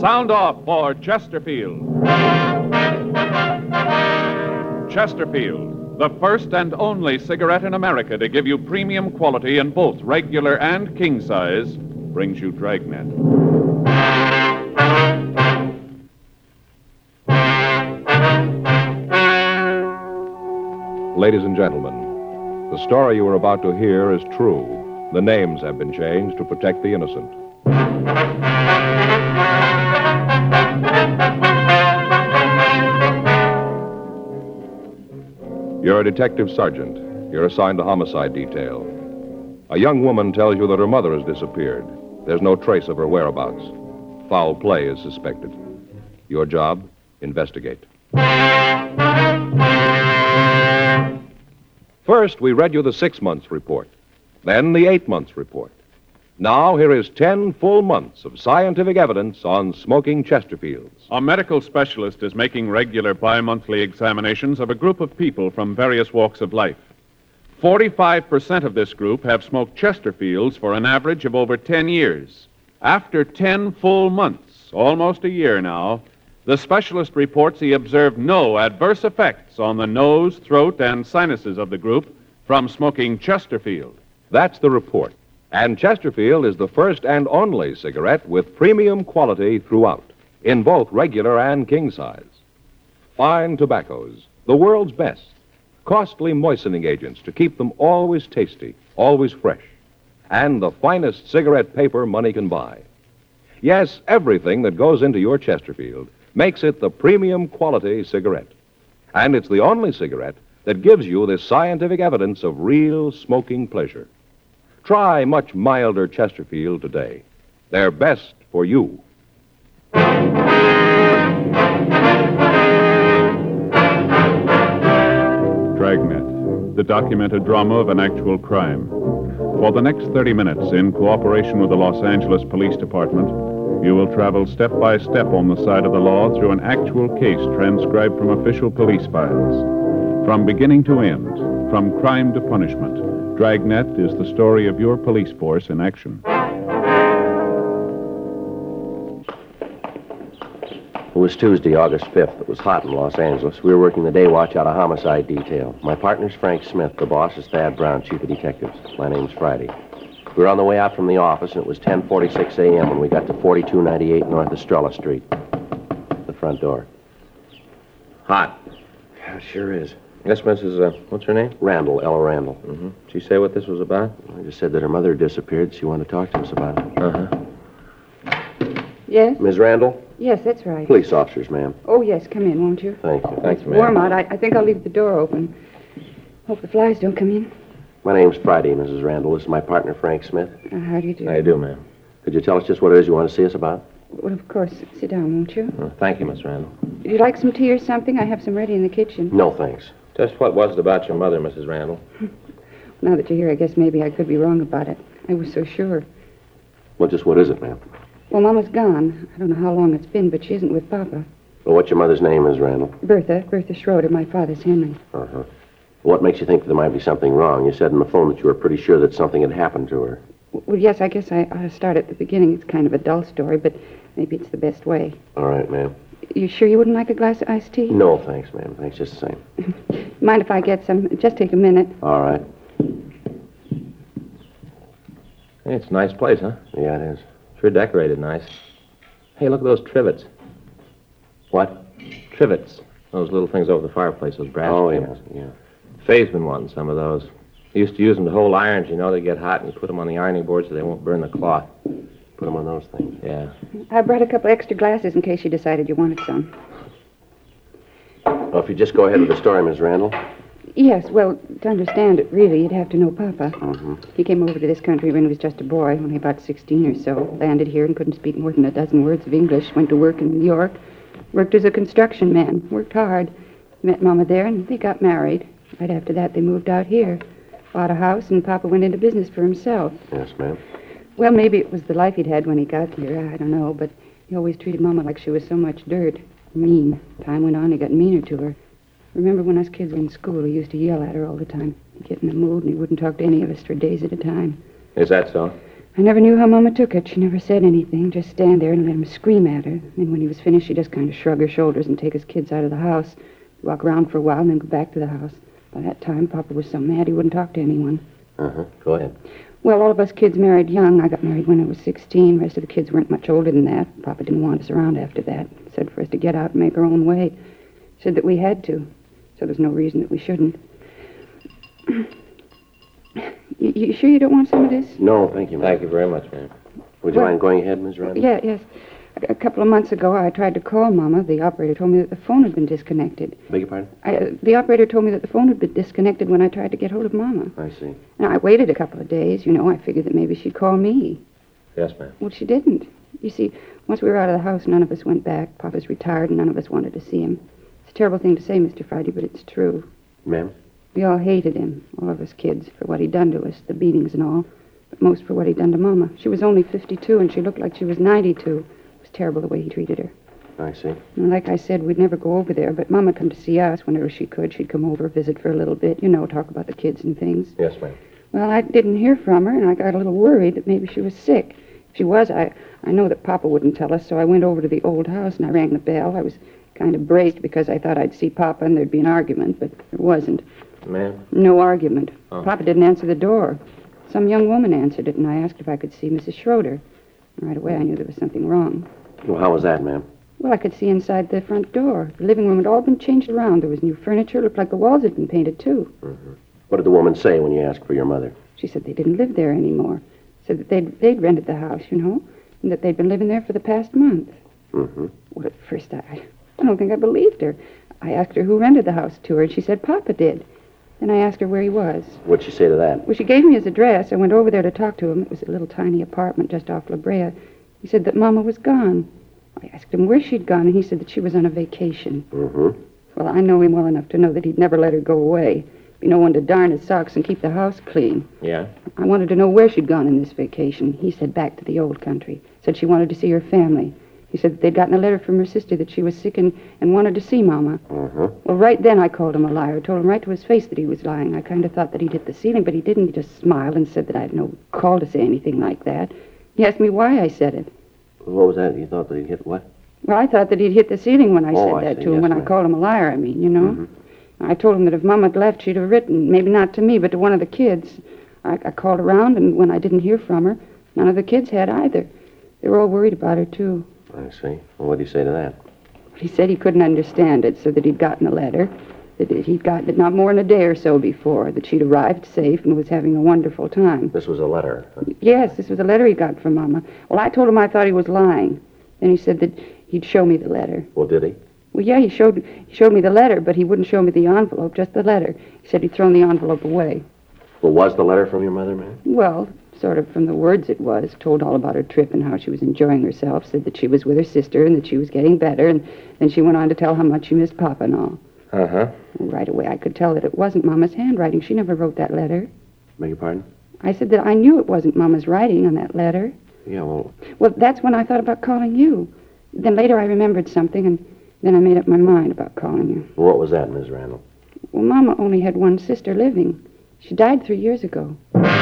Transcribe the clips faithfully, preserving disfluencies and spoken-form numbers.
Sound off for Chesterfield. Chesterfield, the first and only cigarette in America to give you premium quality in both regular and king size, brings you Dragnet. Ladies and gentlemen, the story you are about to hear is true. The names have been changed to protect the innocent. You're a detective sergeant. You're assigned to homicide detail. A young woman tells you that her mother has disappeared. There's no trace of her whereabouts. Foul play is suspected. Your job, investigate. First, we read you the six months report, then the eight months report. Now, here is ten full months of scientific evidence on smoking Chesterfields. A medical specialist is making regular bi-monthly examinations of a group of people from various walks of life. forty-five percent of this group have smoked Chesterfields for an average of over ten years. After ten full months, almost a year now, the specialist reports he observed no adverse effects on the nose, throat, and sinuses of the group from smoking Chesterfield. That's the report. And Chesterfield is the first and only cigarette with premium quality throughout, in both regular and king size. Fine tobaccos, the world's best. Costly moistening agents to keep them always tasty, always fresh. And the finest cigarette paper money can buy. Yes, everything that goes into your Chesterfield makes it the premium quality cigarette. And it's the only cigarette that gives you this scientific evidence of real smoking pleasure. Try much milder Chesterfield today. They're best for you. Dragnet, the documented drama of an actual crime. For the next thirty minutes, in cooperation with the Los Angeles Police Department, you will travel step by step on the side of the law through an actual case transcribed from official police files. From beginning to end, from crime to punishment, Dragnet is the story of your police force in action. It was Tuesday, August fifth. It was hot in Los Angeles. We were working the day watch out of homicide detail. My partner's Frank Smith. The boss is Thad Brown, chief of detectives. My name's Friday. We were on the way out from the office, and it was ten forty-six a.m. when we got to forty-two ninety-eight North Estrella Street. The front door. Hot. Yeah, it sure is. Yes, Missus Uh, what's her name? Randall, Ella Randall. Mm-hmm. Did she say what this was about? I just said that her mother disappeared. She wanted to talk to us about it. Uh-huh. Yes? Miz Randall? Yes, that's right. Police officers, ma'am. Oh, yes, come in, won't you? Thank you. Thanks, It's ma'am. warm out. I, I think I'll leave the door open. Hope the flies don't come in. My name's Friday, Missus Randall. This is my partner, Frank Smith. Uh, how do you do? How you do, ma'am? Could you tell us just what it is you want to see us about? Well, of course. Sit down, won't you? Uh, thank you, Miss Randall. Would you like some tea or something? I have some ready in the kitchen. No, thanks. Just what was it about your mother, Missus Randall? Now that you're here, I guess maybe I could be wrong about it. I was so sure. Well, just what is it, ma'am? Well, Mama's gone. I don't know how long it's been, but she isn't with Papa. Well, what's your mother's name, Miz Randall? Bertha, Bertha Schroeder. My father's Henry. Uh-huh. What makes you think there might be something wrong? You said on the phone that you were pretty sure that something had happened to her. Well, yes, I guess I ought to start at the beginning. It's kind of a dull story, but maybe it's the best way. All right, ma'am. You sure you wouldn't like a glass of iced tea? No, thanks, ma'am. Thanks just the same. Mind if I get some? Just take a minute. All right. Hey, it's a nice place, huh? Yeah, it is. Sure decorated nice. Hey, look at those trivets. What? Trivets. Those little things over the fireplace, those brass Oh, yeah, trivets. yeah. Faye's been wanting some of those. He used to use them to hold irons, you know. They get hot, and you put them on the ironing board so they won't burn the cloth. Put them on those things. Yeah. I brought a couple extra glasses in case you decided you wanted some. Well, if you just go ahead with the story, Miss Randall. Yes, well, to understand it, really, you'd have to know Papa. Mm-hmm. He came over to this country when he was just a boy, only about sixteen or so. Landed here and couldn't speak more than a dozen words of English. Went to work in New York. Worked as a construction man. Worked hard. Met Mama there, and they got married. Right after that, they moved out here. Bought a house, and Papa went into business for himself. Yes, ma'am. Well, maybe it was the life he'd had when he got here. I don't know, but he always treated Mama like she was so much dirt. Mean. Time went on, he got meaner to her. Remember when us kids were in school, he used to yell at her all the time. He'd get in a mood, and he wouldn't talk to any of us for days at a time. Is that so? I never knew how Mama took it. She never said anything, just stand there and let him scream at her. And when he was finished, she'd just kind of shrug her shoulders and take his kids out of the house, walk around for a while, and then go back to the house. By that time, Papa was so mad he wouldn't talk to anyone. Uh-huh. Go ahead. Well, all of us kids married young. I got married when I was sixteen. The rest of the kids weren't much older than that. Papa didn't want us around after that. Said for us to get out and make our own way. Said that we had to. So there's no reason that we shouldn't. you, you sure you don't want some of this? No, thank you, ma'am. Thank you very much, ma'am. Would you Well- mind going ahead, Miss Randall? Yeah, yes. A, a couple of months ago, I tried to call Mama. The operator told me that the phone had been disconnected. Beg your pardon? I, uh, the operator told me that the phone had been disconnected when I tried to get hold of Mama. I see. And I waited a couple of days. You know, I figured that maybe she'd call me. Yes, ma'am. Well, she didn't. You see, once we were out of the house, none of us went back. Papa's retired, and none of us wanted to see him. It's a terrible thing to say, Mister Friday, but it's true. Ma'am? We all hated him, all of us kids, for what he'd done to us, the beatings and all. But most for what he'd done to Mama. She was only fifty-two, and she looked like she was ninety-two. It was terrible the way he treated her. I see. And like I said, we'd never go over there, but Mama come to see us whenever she could. She'd come over, visit for a little bit, you know, talk about the kids and things. Yes, ma'am. Well, I didn't hear from her, and I got a little worried that maybe she was sick. If she was, I, I know that Papa wouldn't tell us, so I went over to the old house, and I rang the bell. I was kind of braced because I thought I'd see Papa and there'd be an argument, but there wasn't. Ma'am? No argument. Oh. Papa didn't answer the door. Some young woman answered it, and I asked if I could see Missus Schroeder. Right away, I knew there was something wrong. Well, how was that, ma'am? Well, I could see inside the front door. The living room had all been changed around. There was new furniture. Looked like the walls had been painted, too. Mm-hmm. What did the woman say when you asked for your mother? She said they didn't live there anymore. Said that they'd, they'd rented the house, you know, and that they'd been living there for the past month. Mm-hmm. Well, at first, I, I don't think I believed her. I asked her who rented the house to her, and she said Papa did. Then I asked her where he was. What'd she say to that? Well, she gave me his address. I went over there to talk to him. It was a little tiny apartment just off La Brea. He said that Mama was gone. I asked him where she'd gone, and he said that she was on a vacation. Mm-hmm. Well, I know him well enough to know that he'd never let her go away. Be no one to darn his socks and keep the house clean. Yeah? I wanted to know where she'd gone in this vacation. He said back to the old country. Said she wanted to see her family. He said that they'd gotten a letter from her sister that she was sick and, and wanted to see Mama. Mm-hmm. Well, right then I called him a liar. Told him right to his face that he was lying. I kind of thought that he'd hit the ceiling, but he didn't. He just smiled and said that I had no call to say anything like that. He asked me why I said it. What was that? You thought that he'd hit what? Well, I thought that he'd hit the ceiling when I Oh, said I that see. to him, Yes, when I ma'am. called him a liar, I mean, you know. Mm-hmm. I told him that if Mama had left, she'd have written, maybe not to me, but to one of the kids. I, I called around, and when I didn't hear from her, none of the kids had either. They were all worried about her, too. I see. Well, what did he say to that? He said he couldn't understand it, so that he'd gotten a letter, that he'd gotten it not more than a day or so before, that she'd arrived safe and was having a wonderful time. This was a letter. huh? Yes, this was a letter he got from Mama. Well, I told him I thought he was lying. Then he said that he'd show me the letter. Well, did he? Well, yeah, he showed he showed me the letter, but he wouldn't show me the envelope, just the letter. He said he'd thrown the envelope away. Well, was the letter from your mother, ma'am? Well, sort of from the words it was. Told all about her trip and how she was enjoying herself. Said that she was with her sister and that she was getting better. And then she went on to tell how much she missed Papa and all. Uh-huh. Well, right away, I could tell that it wasn't Mama's handwriting. She never wrote that letter. Beg your pardon? I said that I knew it wasn't Mama's writing on that letter. Yeah, well, Well, that's when I thought about calling you. Then later I remembered something, and then I made up my mind about calling you. what was that, Miss Randall? Well, Mama only had one sister living. She died three years ago.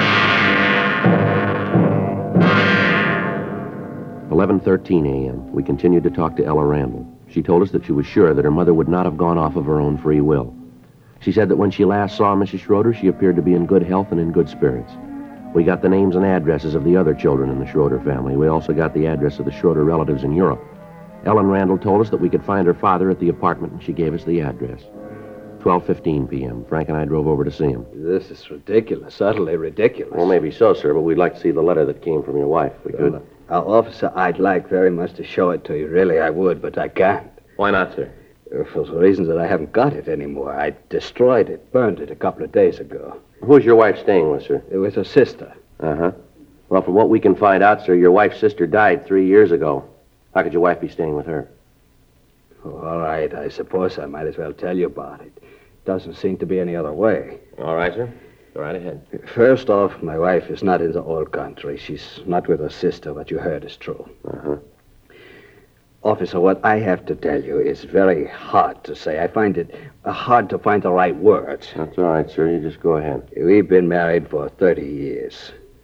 eleven thirteen a.m. We continued to talk to Ella Randall. She told us that she was sure that her mother would not have gone off of her own free will. She said that when she last saw Missus Schroeder, she appeared to be in good health and in good spirits. We got the names and addresses of the other children in the Schroeder family. We also got the address of the Schroeder relatives in Europe. Ellen Randall told us that we could find her father at the apartment, and she gave us the address. twelve fifteen p.m. Frank and I drove over to see him. This is ridiculous, utterly ridiculous. Well, maybe so, sir, but we'd like to see the letter that came from your wife. We could. Well, uh, officer, I'd like very much to show it to you. Really, I would, but I can't. Why not, sir? Uh, For the reasons that I haven't got it anymore. I destroyed it, burned it a couple of days ago. Who's your wife staying with, sir? It was her sister. Uh-huh. Well, from what we can find out, sir, your wife's sister died three years ago. How could your wife be staying with her? Oh, all right, I suppose I might as well tell you about it. Doesn't seem to be any other way. All right, sir. Go right ahead. First off, my wife is not in the old country. She's not with her sister. What you heard is true. Uh-huh. Officer, what I have to tell you is very hard to say. I find it uh, hard to find the right words. That's all right, sir. You just go ahead. We've been married for thirty years.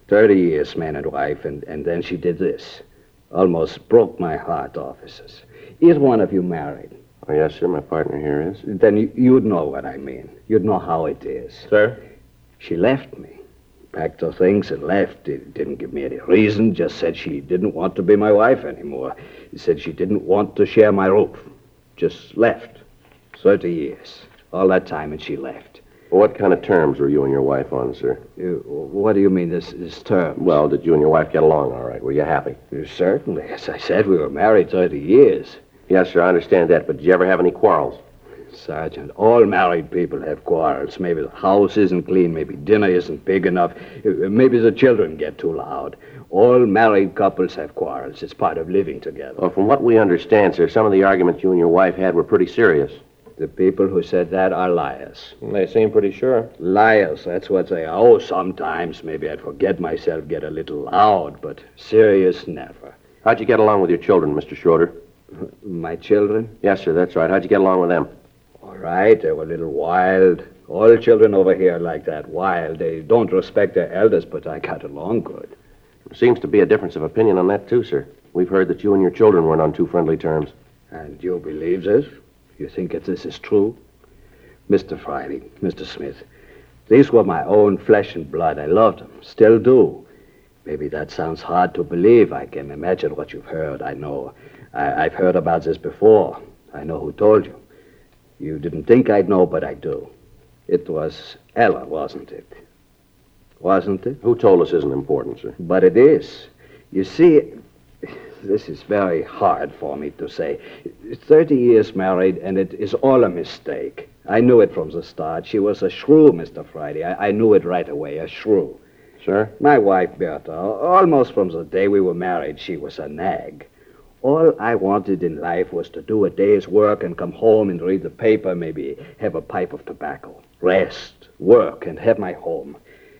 Thirty years, man and wife, and, and then she did this. Almost broke my heart, officers. Is one of you married? Oh, yes, sir. My partner here is. Then you, you'd know what I mean. You'd know how it is. Sir? She left me. Packed her things and left. It didn't give me any reason, just said she didn't want to be my wife anymore. She said she didn't want to share my roof. Just left. Thirty years. All that time, and she left. Well, what kind of terms were you and your wife on, sir? You, what do you mean, this, this term? Well, did you and your wife get along all right? Were you happy? Certainly. As I said, we were married thirty years. Yes, sir, I understand that, but did you ever have any quarrels? Sergeant, all married people have quarrels. Maybe the house isn't clean, maybe dinner isn't big enough, maybe the children get too loud. All married couples have quarrels. It's part of living together. Well, from what we understand, sir, some of the arguments you and your wife had were pretty serious. The people who said that are liars. They seem pretty sure. Liars, that's what they are. Oh, sometimes maybe I'd forget myself, get a little loud, but serious, never. How'd you get along with your children, Mister Schroeder? My children? Yes, sir, that's right. How'd you get along with them? All right, they were a little wild. All children over here are like that, wild. They don't respect their elders, but I got along good. There seems to be a difference of opinion on that, too, sir. We've heard that you and your children weren't on too friendly terms. And you believe this? You think that this is true? Mister Friday, Mister Smith, these were my own flesh and blood. I loved them, still do. Maybe that sounds hard to believe. I can imagine what you've heard. I know. I, I've heard about this before. I know who told you. You didn't think I'd know, but I do. It was Ella, wasn't it? Wasn't it? Who told us isn't important, sir? But it is. You see, this is very hard for me to say. Thirty years married, and it is all a mistake. I knew it from the start. She was a shrew, Mister Friday. I, I knew it right away, a shrew. Sir? My wife, Bertha, almost from the day we were married, she was a nag. All I wanted in life was to do a day's work and come home and read the paper, maybe have a pipe of tobacco, rest, work, and have my home.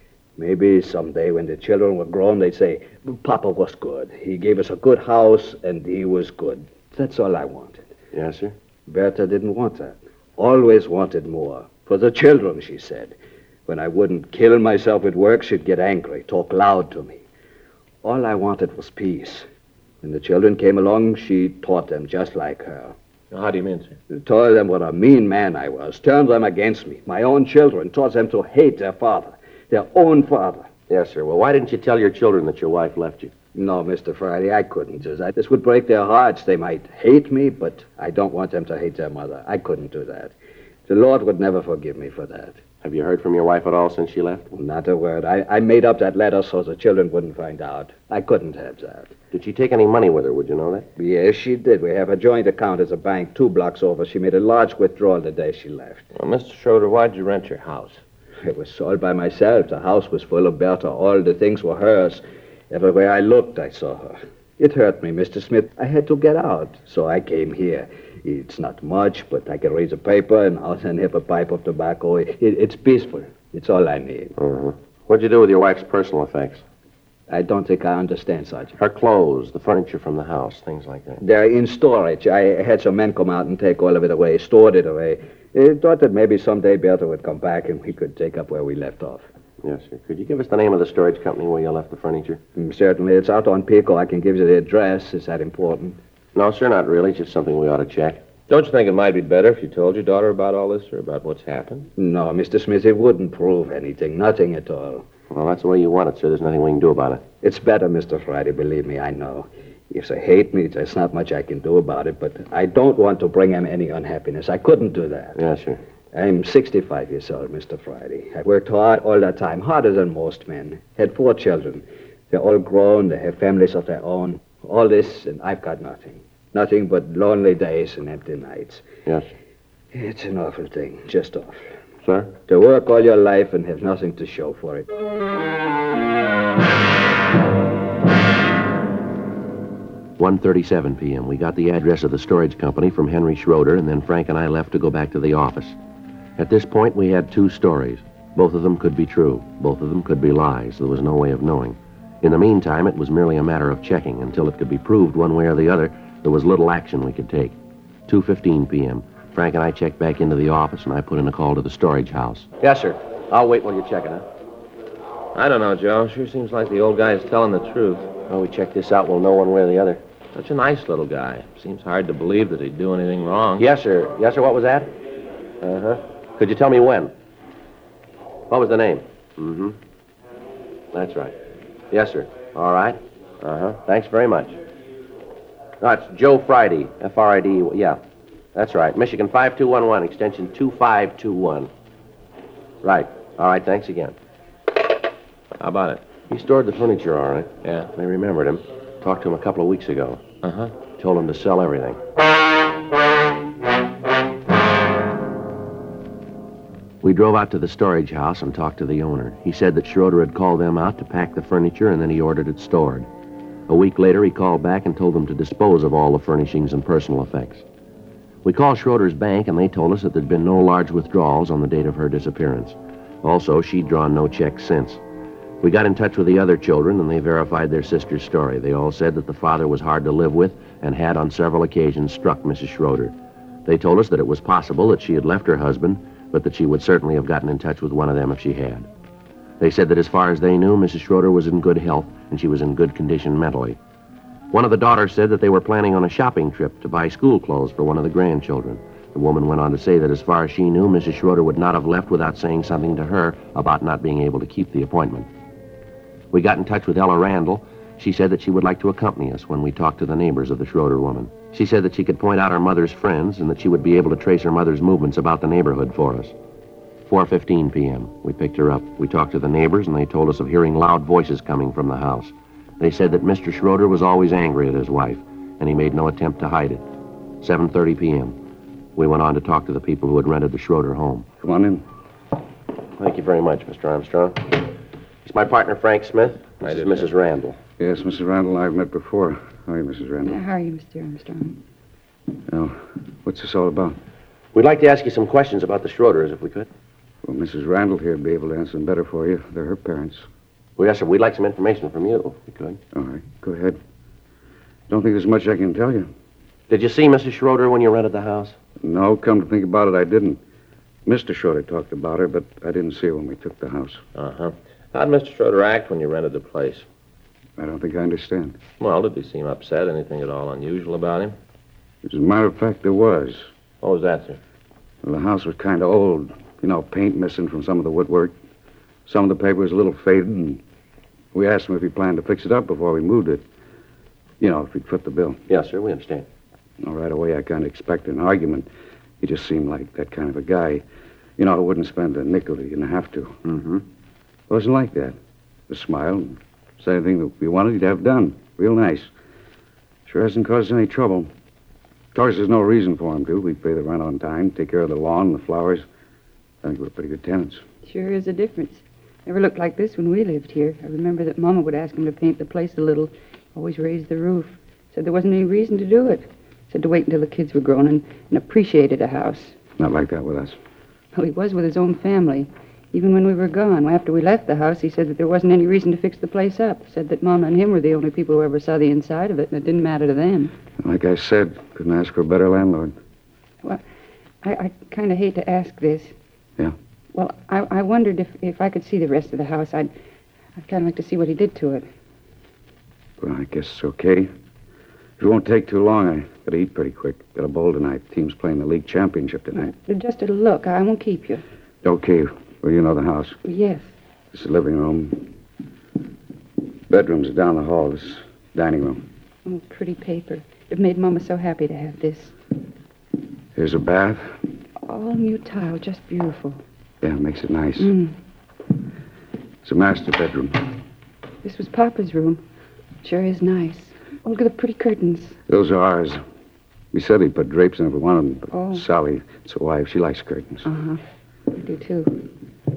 Maybe someday when the children were grown, they'd say, Papa was good. He gave us a good house, and he was good. That's all I wanted. Yes, sir? Bertha didn't want that. Always wanted more. For the children, she said. When I wouldn't kill myself at work, she'd get angry, talk loud to me. All I wanted was peace. When the children came along, she taught them just like her. How do you mean, sir? Told them what a mean man I was, turned them against me. My own children, taught them to hate their father, their own father. Yes, sir. Well, why didn't you tell your children that your wife left you? No, Mister Friday, I couldn't do that. This would break their hearts. They might hate me, but I don't want them to hate their mother. I couldn't do that. The Lord would never forgive me for that. Have you heard from your wife at all since she left? Not a word. I, I made up that letter so the children wouldn't find out. I couldn't have that. Did she take any money with her? Would you know that? Yes, she did. We have a joint account at a bank two blocks over. She made a large withdrawal the day she left. Well, Mister Schroeder, why'd you rent your house? It was sold by myself. The house was full of Bertha. All the things were hers. Everywhere I looked, I saw her. It hurt me, Mister Smith. I had to get out, so I came here. It's not much, but I can read the paper and I'll then have a pipe of tobacco. It, it's peaceful. It's all I need. Uh-huh. What'd you do with your wife's personal effects? I don't think I understand, Sergeant. Her clothes, the furniture from the house, things like that. They're in storage. I had some men come out and take all of it away, stored it away. I thought that maybe someday Bertha would come back and we could take up where we left off. Yes, sir. Could you give us the name of the storage company where you left the furniture? Mm, certainly. It's out on Pico. I can give you the address. Is that important? No, sir, not really. Just something we ought to check. Don't you think it might be better if you told your daughter about all this or about what's happened? No, Mister Smith, it wouldn't prove anything. Nothing at all. Well, that's the way you want it, sir. There's nothing we can do about it. It's better, Mister Friday, believe me, I know. If they hate me, there's not much I can do about it, but I don't want to bring them any unhappiness. I couldn't do that. Yes, sir. I'm sixty-five years old, Mister Friday. I worked hard all that time, harder than most men. Had four children. They're all grown. They have families of their own. All this, and I've got nothing. Nothing but lonely days and empty nights. Yes. It's an awful thing, just awful. Sir? To work all your life and have nothing to show for it. one thirty-seven p.m. We got the address of the storage company from Henry Schroeder, and then Frank and I left to go back to the office. At this point, we had two stories. Both of them could be true. Both of them could be lies. There was no way of knowing. In the meantime, it was merely a matter of checking. Until it could be proved one way or the other, there was little action we could take. two fifteen p.m. Frank and I checked back into the office, and I put in a call to the storage house. Yes, sir. I'll wait while you're checking, huh? I don't know, Joe. Sure seems like the old guy's telling the truth. Well, we check this out, we'll know one way or the other. Such a nice little guy. Seems hard to believe that he'd do anything wrong. Yes, sir. Yes, sir, what was that? Uh-huh. Could you tell me when? What was the name? Mm-hmm. That's right. Yes, sir. All right. Uh-huh. Thanks very much. No, it's Joe Friday. F R I D E. Yeah. That's right. Michigan five two one one, extension two five two one. Right. All right, thanks again. How about it? He stored the furniture, all right. Yeah. They remembered him. Talked to him a couple of weeks ago. Uh-huh. Told him to sell everything. We drove out to the storage house and talked to the owner. He said that Schroeder had called them out to pack the furniture, and then he ordered it stored. A week later, he called back and told them to dispose of all the furnishings and personal effects. We called Schroeder's bank, and they told us that there'd been no large withdrawals on the date of her disappearance. Also, she'd drawn no checks since. We got in touch with the other children, and they verified their sister's story. They all said that the father was hard to live with and had on several occasions struck Missus Schroeder. They told us that it was possible that she had left her husband, but that she would certainly have gotten in touch with one of them if she had. They said that as far as they knew, Missus Schroeder was in good health, and she was in good condition mentally. One of the daughters said that they were planning on a shopping trip to buy school clothes for one of the grandchildren. The woman went on to say that as far as she knew, Missus Schroeder would not have left without saying something to her about not being able to keep the appointment. We got in touch with Ella Randall. She said that she would like to accompany us when we talked to the neighbors of the Schroeder woman. She said that she could point out her mother's friends and that she would be able to trace her mother's movements about the neighborhood for us. four fifteen p.m. We picked her up. We talked to the neighbors, and they told us of hearing loud voices coming from the house. They said that Mister Schroeder was always angry at his wife, and he made no attempt to hide it. seven thirty p.m. We went on to talk to the people who had rented the Schroeder home. Come on in. Thank you very much, Mister Armstrong. It's my partner, Frank Smith. This is Missus Randall. Yes, Missus Randall, I've met before. How are you, Missus Randall? How are you, Mister Armstrong? Well, what's this all about? We'd like to ask you some questions about the Schroeders, if we could. Well, Missus Randall here would be able to answer them better for you. They're her parents. Well, yes, sir. We'd like some information from you, if we could. All right, go ahead. Don't think there's much I can tell you. Did you see Missus Schroeder when you rented the house? No, come to think about it, I didn't. Mister Schroeder talked about her, but I didn't see her when we took the house. Uh-huh. How'd Mister Schroeder act when you rented the place? I don't think I understand. Well, did he seem upset? Anything at all unusual about him? As a matter of fact, there was. What was that, sir? Well, the house was kind of old. You know, paint missing from some of the woodwork. Some of the paper was a little faded, and we asked him if he planned to fix it up before we moved it. You know, if he'd foot the bill. Yes, sir. We understand. Well, right away, I kind of expected an argument. He just seemed like that kind of a guy. You know, who wouldn't spend a nickel he didn't have to. Mm-hmm. Wasn't like that. Just smiled and said anything that we wanted, he'd have done. Real nice. Sure hasn't caused any trouble. Of course, there's no reason for him to. We pay the rent on time, take care of the lawn and the flowers. I think we're pretty good tenants. Sure is a difference. Never looked like this when we lived here. I remember that Mama would ask him to paint the place a little. Always raise the roof. Said there wasn't any reason to do it. Said to wait until the kids were grown and, and appreciated a house. Not like that with us. Well, he was with his own family. Even when we were gone, after we left the house, he said that there wasn't any reason to fix the place up. Said that Mama and him were the only people who ever saw the inside of it, and it didn't matter to them. Like I said, couldn't ask for a better landlord. Well, I, I kind of hate to ask this. Yeah? Well, I, I wondered if, if I could see the rest of the house. I'd, I'd kind of like to see what he did to it. Well, I guess it's okay. It won't take too long. I gotta eat pretty quick. Got a bowl tonight. Team's playing the league championship tonight. Just a look. I won't keep you. Okay. Well, you know the house. Yes. This is the living room. Bedrooms are down the hall. This is dining room. Oh, pretty paper. It made Mama so happy to have this. Here's a bath. All new tile. Just beautiful. Yeah, makes it nice. Mm. It's a master bedroom. This was Papa's room. Sure is nice. Oh, look at the pretty curtains. Those are ours. We said he'd put drapes in if we wanted them, but Oh. Sally, it's a wife. She likes curtains. Uh-huh. I do, too.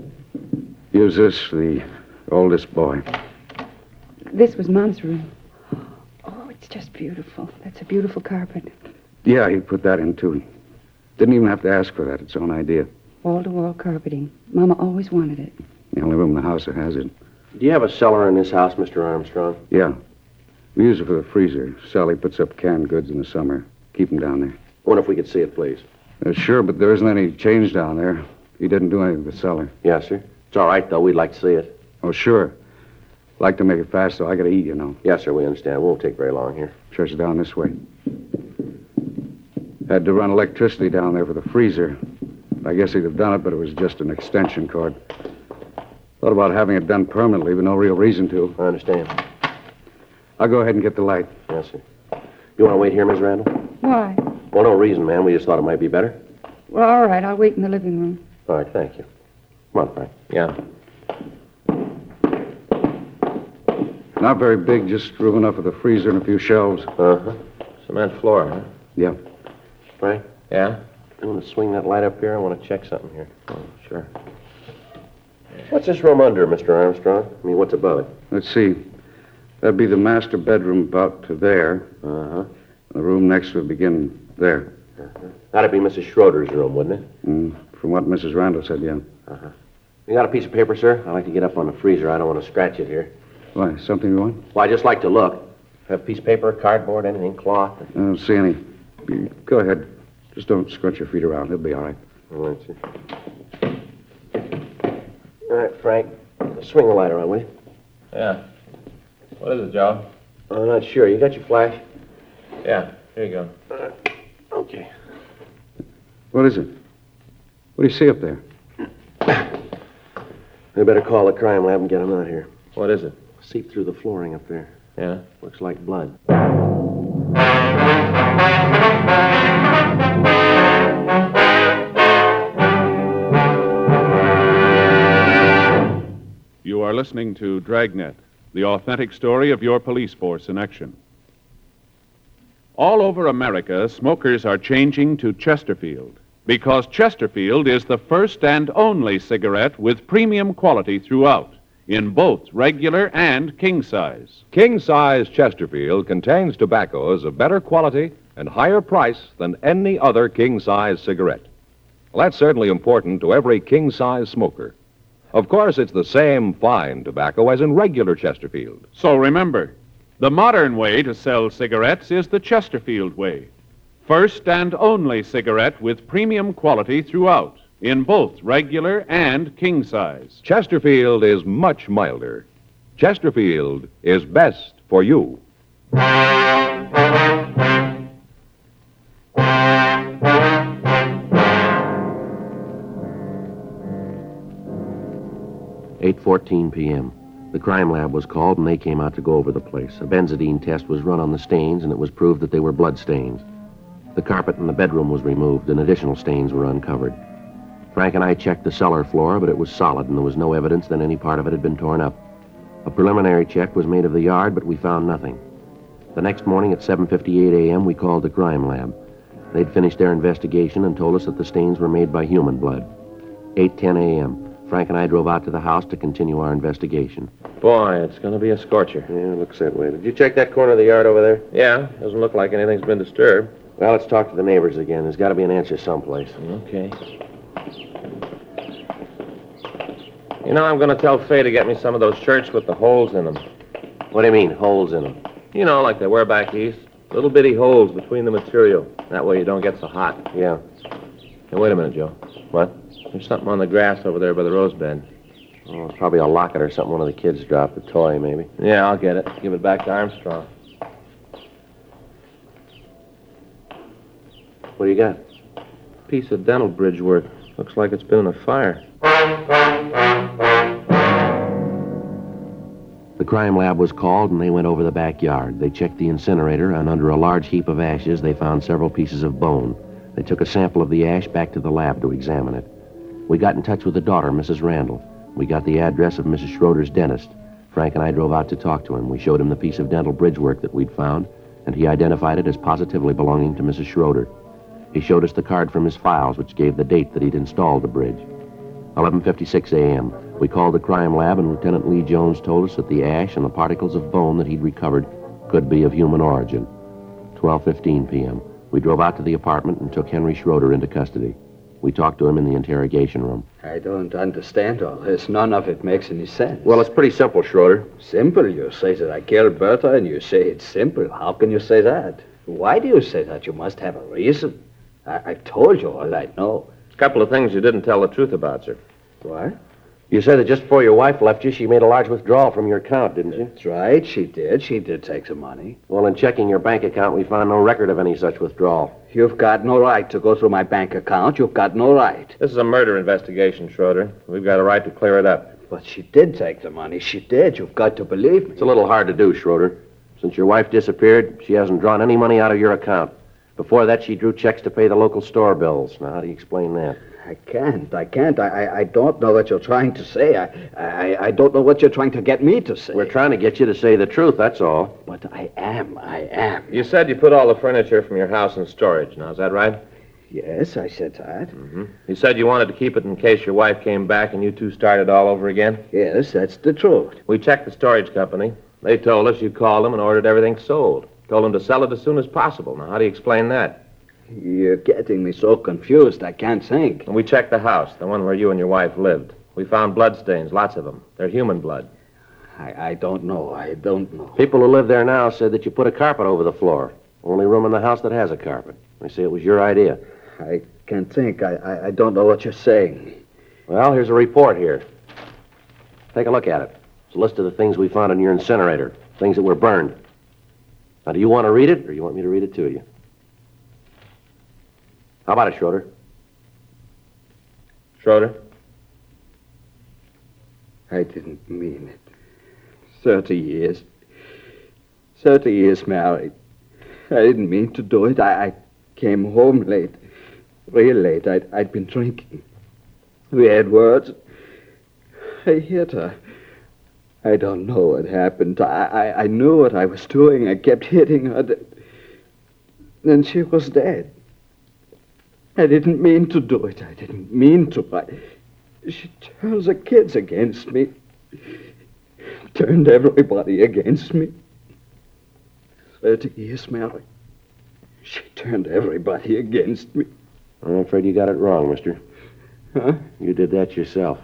Use this for the oldest boy. This was Mom's room. Oh, it's just beautiful. That's a beautiful carpet. Yeah, he put that in, too. Didn't even have to ask for that. It's his own idea. Wall-to-wall carpeting. Mama always wanted it. The only room in the house that has it. Do you have a cellar in this house, Mister Armstrong? Yeah. We use it for the freezer. Sally puts up canned goods in the summer. Keep them down there. I wonder if we could see it, please. Uh, sure, but there isn't any change down there. He didn't do anything with the cellar. Yes, sir. It's all right, though. We'd like to see it. Oh, sure. Like to make it fast, though. I gotta eat, you know. Yes, sir, we understand. It won't take very long here. Church is down this way. Had to run electricity down there for the freezer. I guess he'd have done it, but it was just an extension cord. Thought about having it done permanently, but no real reason to. I understand. I'll go ahead and get the light. Yes, sir. You want to wait here, Miss Randall? Why? Well, no reason, ma'am. We just thought it might be better. Well, all right. I'll wait in the living room. All right, thank you. Come on, Frank. Yeah. Not very big, just room enough for the freezer and a few shelves. Uh-huh. Cement floor, huh? Yeah. Frank, Yeah? I want to swing that light up here. I want to check something here. Oh, sure. What's this room under, Mister Armstrong? I mean, what's above it? Let's see. That'd be the master bedroom about to there. Uh-huh. The room next would begin there. uh-huh. That'd be Missus Schroeder's room, wouldn't it? Mm, from what Missus Randall said, yeah. Uh-huh. You got a piece of paper, sir? I'd like to get up on the freezer. I don't want to scratch it here. Why, something you want? Well, I just like to look. Have a piece of paper, cardboard, anything, cloth? I don't see any. You- Go ahead. Just don't scrunch your feet around. It'll be all right. All right, sir. All right, Frank. Swing the light around, will you? Yeah. What is it, Joe? I'm not sure. You got your flash? Yeah, here you go. Uh, okay. What is it? What do you see up there? We better call the crime lab and get them out here. What is it? Seep through the flooring up there. Yeah? Looks like blood. You are listening to Dragnet, the authentic story of your police force in action. All over America, smokers are changing to Chesterfield because Chesterfield is the first and only cigarette with premium quality throughout, in both regular and king size. King size Chesterfield contains tobaccos of better quality and higher price than any other king size cigarette. Well, that's certainly important to every king size smoker. Of course, it's the same fine tobacco as in regular Chesterfield. So remember, the modern way to sell cigarettes is the Chesterfield way. First and only cigarette with premium quality throughout, in both regular and king size. Chesterfield is much milder. Chesterfield is best for you. eight fourteen p.m. The crime lab was called, and they came out to go over the place. A benzidine test was run on the stains, and it was proved that they were blood stains. The carpet in the bedroom was removed, and additional stains were uncovered. Frank and I checked the cellar floor, but it was solid, and there was no evidence that any part of it had been torn up. A preliminary check was made of the yard, but we found nothing. The next morning at seven fifty-eight a.m., we called the crime lab. They'd finished their investigation and told us that the stains were made by human blood. eight ten a.m., Frank and I drove out to the house to continue our investigation. Boy, it's going to be a scorcher. Yeah, it looks that way. Did you check that corner of the yard over there? Yeah, doesn't look like anything's been disturbed. Well, let's talk to the neighbors again. There's got to be an answer someplace. Okay. You know, I'm going to tell Fay to get me some of those shirts with the holes in them. What do you mean, holes in them? You know, like they wear back east. Little bitty holes between the material. That way you don't get so hot. Yeah. Hey, wait a minute, Joe. What? There's something on the grass over there by the rose bed. Oh, it's probably a locket or something one of the kids dropped, a toy, maybe. Yeah, I'll get it. Give it back to Armstrong. What do you got? Piece of dental bridge work. Looks like it's been in a fire. The crime lab was called, and they went over the backyard. They checked the incinerator, and under a large heap of ashes, they found several pieces of bone. They took a sample of the ash back to the lab to examine it. We got in touch with the daughter, Missus Randall. We got the address of Missus Schroeder's dentist. Frank and I drove out to talk to him. We showed him the piece of dental bridge work that we'd found, and he identified it as positively belonging to Missus Schroeder. He showed us the card from his files, which gave the date that he'd installed the bridge. eleven fifty-six a.m. We called the crime lab, and Lieutenant Lee Jones told us that the ash and the particles of bone that he'd recovered could be of human origin. twelve fifteen p.m. We drove out to the apartment and took Henry Schroeder into custody. We talked to him in the interrogation room. I don't understand all this. None of it makes any sense. Well, it's pretty simple, Schroeder. Simple? You say that I killed Bertha, and you say it's simple. How can you say that? Why do you say that? You must have a reason. I- I've told you all I know. A couple of things you didn't tell the truth about, sir. What? You said that just before your wife left you, she made a large withdrawal from your account, didn't you? That's right, she did. She did take some money. Well, in checking your bank account, we found no record of any such withdrawal. You've got no right to go through my bank account. You've got no right. This is a murder investigation, Schroeder. We've got a right to clear it up. But she did take the money. She did. You've got to believe me. It's a little hard to do, Schroeder. Since your wife disappeared, she hasn't drawn any money out of your account. Before that, she drew checks to pay the local store bills. Now, how do you explain that? I can't. I can't. I, I, I don't know what you're trying to say. I, I I don't know what you're trying to get me to say. We're trying to get you to say the truth, that's all. But I am. I am. You said you put all the furniture from your house in storage. Now, is that right? Yes, I said that. Mm-hmm. You said you wanted to keep it in case your wife came back and you two started all over again? Yes, that's the truth. We checked the storage company. They told us you called them and ordered everything sold. Told them to sell it as soon as possible. Now, how do you explain that? You're getting me so confused, I can't think. And we checked the house, the one where you and your wife lived. We found bloodstains, lots of them. They're human blood. I, I don't know. I don't know. People who live there now said that you put a carpet over the floor. Only room in the house that has a carpet. They say it was your idea. I can't think. I, I, I don't know what you're saying. Well, here's a report here. Take a look at it. It's a list of the things we found in your incinerator, things that were burned. Now, do you want to read it, or do you want me to read it to you? How about it, Schroeder? Schroeder? I didn't mean it. Thirty years. Thirty years married. I didn't mean to do it. I, I came home late. Real late. I'd, I'd been drinking. We had words. I hit her. I don't know what happened. I, I, I knew what I was doing. I kept hitting her. Then she was dead. I didn't mean to do it. I didn't mean to. I, she turned the kids against me. Turned everybody against me. Thirty years married. She turned everybody against me. I'm afraid you got it wrong, mister. Huh? You did that yourself.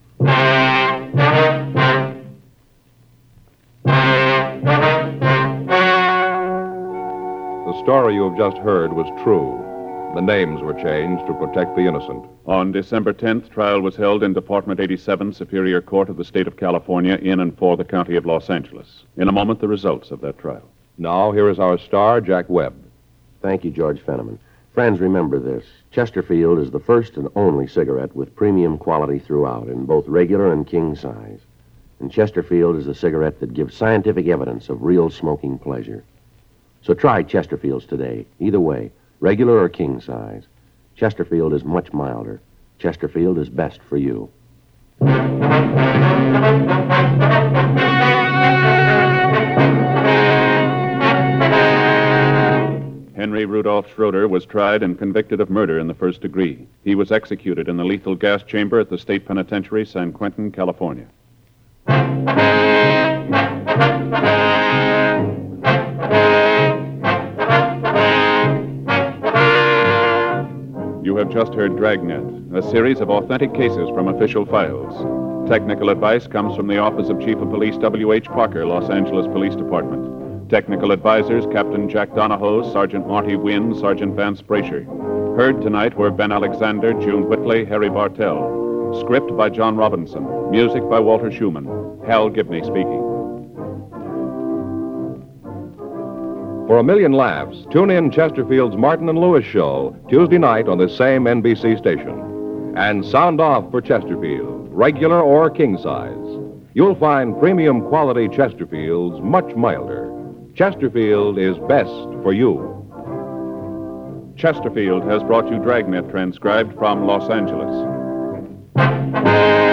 The story you have just heard was true. The names were changed to protect the innocent. On December tenth, trial was held in Department eighty-seven, Superior Court of the State of California, in and for the County of Los Angeles. In a moment, the results of that trial. Now, here is our star, Jack Webb. Thank you, George Fenneman. Friends, remember this. Chesterfield is the first and only cigarette with premium quality throughout, in both regular and king size. And Chesterfield is the cigarette that gives scientific evidence of real smoking pleasure. So try Chesterfields today. Either way, regular or king size. Chesterfield is much milder. Chesterfield is best for you. Henry Rudolph Schroeder was tried and convicted of murder in the first degree. He was executed in the lethal gas chamber at the State Penitentiary, San Quentin, California. You have just heard Dragnet, a series of authentic cases from official files. Technical advice comes from the Office of Chief of Police W H Parker, Los Angeles Police Department. Technical advisors, Captain Jack Donahoe, Sergeant Marty Wynn, Sergeant Vance Brasher. Heard tonight were Ben Alexander, June Whitley, Harry Bartell. Script by John Robinson. Music by Walter Schumann. Hal Gibney speaking. For a million laughs, tune in Chesterfield's Martin and Lewis show Tuesday night on this same N B C station. And sound off for Chesterfield, regular or king size. You'll find premium quality Chesterfields much milder. Chesterfield is best for you. Chesterfield has brought you Dragnet, transcribed from Los Angeles.